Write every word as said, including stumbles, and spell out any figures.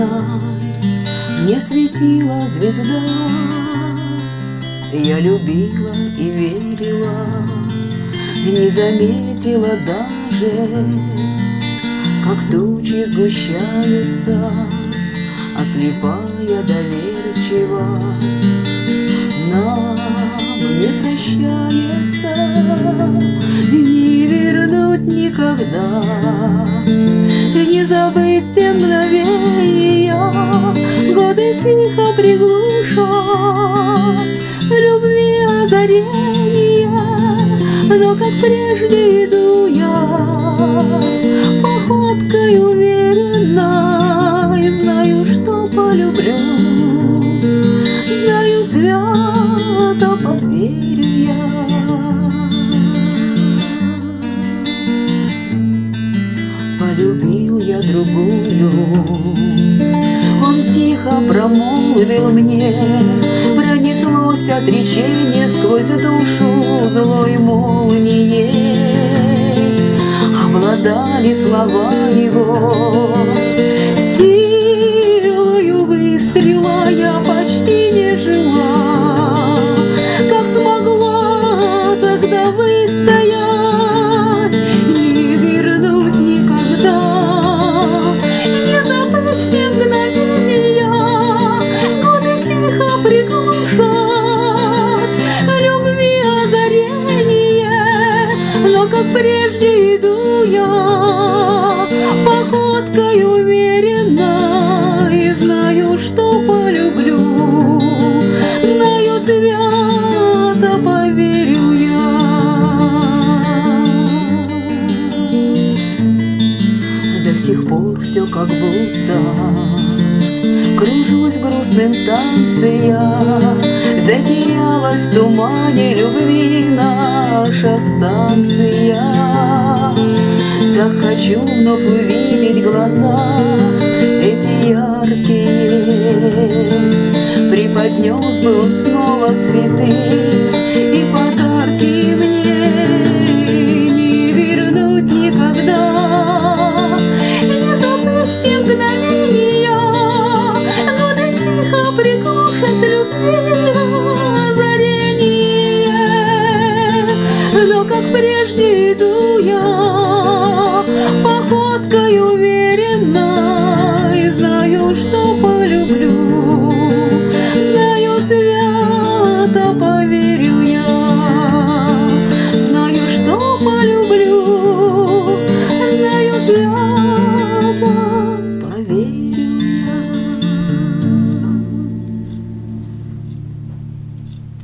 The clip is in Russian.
мне светила звезда. Я любила и верила, не заметила даже, как тучи сгущаются, а слепая доверчивость нам не прощается. Не вернуть никогда, не забыть те мгновения, годы тихо приглушат любви озарение. Но как прежде иду я походкой уверенной, знаю, что полюблю, знаю, свято поверю я. Полюбил я другую, он тихо промолвил мне, пронеслось отречение сквозь душу злой молнией. Обладали слова его силою выстрела, я почти не жила, как смогла тогда выстоять. Не вернуть никогда, не забыть те мгновения, годы тихо приглушат любви озарение. Но как прежде иду я походкой уверенно, и знаю, что полюблю, знаю, свято поверю я. До сих пор все как будто кружусь в грустном танце я, затерялась в тумане любви наша станция. Так хочу вновь увидеть глаза эти яркие, преподнес бы он снова цветы